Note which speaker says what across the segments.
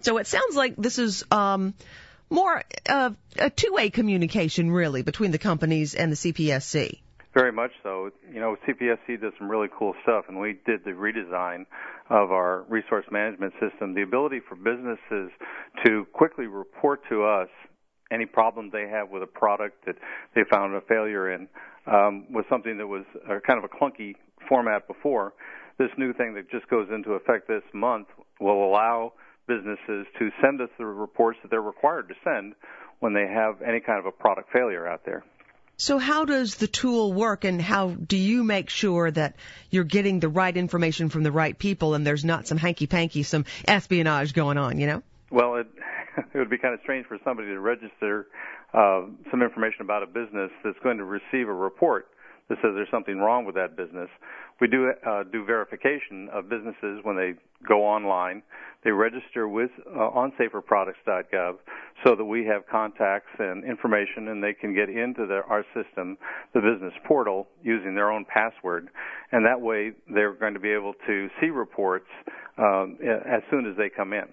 Speaker 1: So it sounds like this is more of a two-way communication, really, between the companies and the CPSC.
Speaker 2: Very much so. You know, CPSC does some really cool stuff, and we did the redesign of our resource management system. The ability for businesses to quickly report to us any problems they have with a product that they found a failure in was something that was kind of a clunky format before. This new thing that just goes into effect this month will allow businesses to send us the reports that they're required to send when they have any kind of a product failure out there.
Speaker 1: So how does the tool work, and how do you make sure that you're getting the right information from the right people and there's not some hanky-panky, some espionage going on, you know?
Speaker 2: Well, it would be kind of strange for somebody to register some information about a business that's going to receive a report that says there's something wrong with that business. We do verification of businesses when they go online. They register with on saferproducts.gov so that we have contacts and information, and they can get into our system, the business portal, using their own password. And that way they're going to be able to see reports as soon as they come in.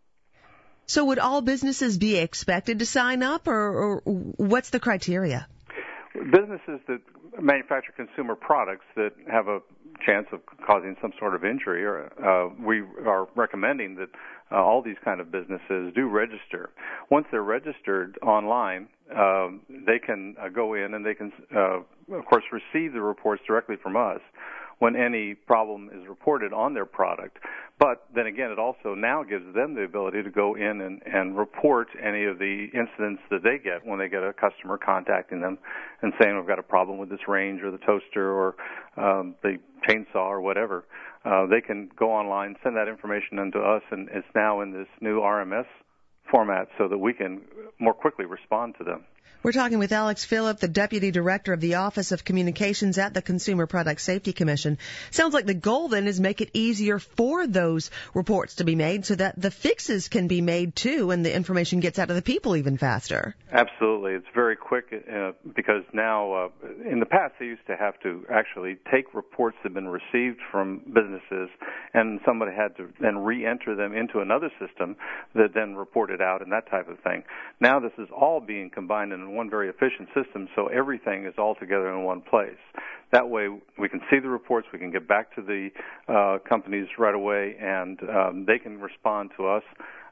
Speaker 1: So would all businesses be expected to sign up, or what's the criteria?
Speaker 2: Businesses that manufacture consumer products that have a chance of causing some sort of injury, we are recommending that all these kind of businesses do register. Once they're registered online, they can go in and they can, of course, receive the reports directly from us when any problem is reported on their product. But then again, it also now gives them the ability to go in and report any of the incidents that they get when they get a customer contacting them and saying, we've got a problem with this range or the toaster or the chainsaw or whatever. They can go online, send that information into us, and it's now in this new RMS format so that we can more quickly respond to them.
Speaker 1: We're talking with Alex Phillip, the Deputy Director of the Office of Communications at the Consumer Product Safety Commission. Sounds like the goal then is make it easier for those reports to be made so that the fixes can be made too and the information gets out to the people even faster.
Speaker 2: Absolutely. It's very quick because now in the past they used to have to actually take reports that have been received from businesses and somebody had to then re-enter them into another system that then reported out and that type of thing. Now this is all being combined in one very efficient system, so everything is all together in one place. That way we can see the reports, we can get back to the companies right away, and they can respond to us,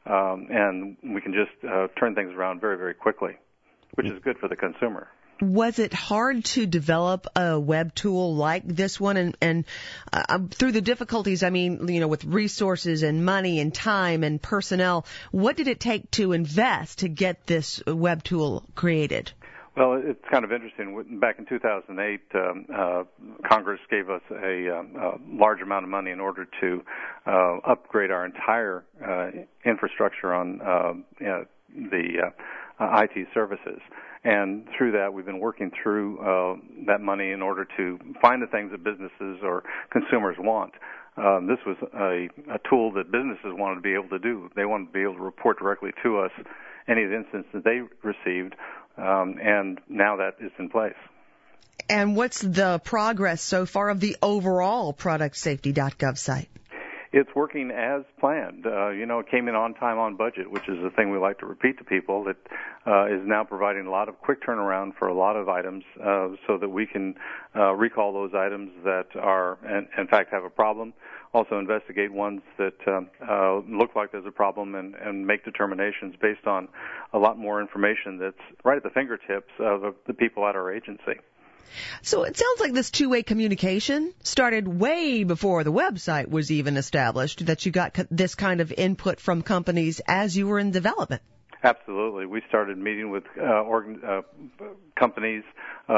Speaker 2: and we can just turn things around very, very quickly, which is good for the consumer.
Speaker 1: Was it hard to develop a web tool like this one? And through the difficulties, I mean, you know, with resources and money and time and personnel, what did it take to invest to get this web tool created?
Speaker 2: Well, it's kind of interesting. Back in 2008, Congress gave us a large amount of money in order to upgrade our entire infrastructure on the IT services. And through that, we've been working through that money in order to find the things that businesses or consumers want. This was a tool that businesses wanted to be able to do. They wanted to be able to report directly to us any of the incidents that they received, and now that is in place.
Speaker 1: And what's the progress so far of the overall ProductSafety.gov site?
Speaker 2: It's working as planned. It came in on time, on budget, which is the thing we like to repeat to people, that is now providing a lot of quick turnaround for a lot of items so that we can recall those items that are, in fact, have a problem, also investigate ones that look like there's a problem and make determinations based on a lot more information that's right at the fingertips of the people at our agency.
Speaker 1: So it sounds like this two-way communication started way before the website was even established, that you got this kind of input from companies as you were in development.
Speaker 2: Absolutely. We started meeting with companies,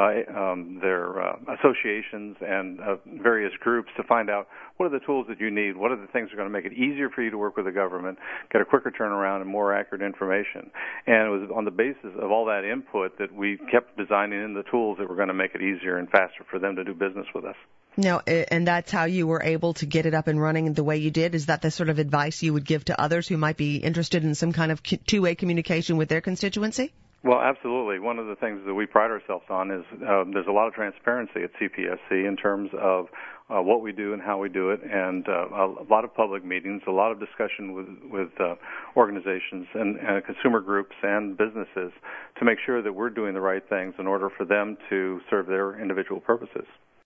Speaker 2: their associations, and various groups to find out what are the tools that you need, what are the things that are going to make it easier for you to work with the government, get a quicker turnaround and more accurate information. And it was on the basis of all that input that we kept designing in the tools that were going to make it easier and faster for them to do business with us.
Speaker 1: Now, and that's how you were able to get it up and running the way you did? Is that the sort of advice you would give to others who might be interested in some kind of two-way communication with their constituency?
Speaker 2: Well, absolutely. One of the things that we pride ourselves on is there's a lot of transparency at CPSC in terms of what we do and how we do it, and a lot of public meetings, a lot of discussion with organizations and consumer groups and businesses to make sure that we're doing the right things in order for them to serve their individual purposes.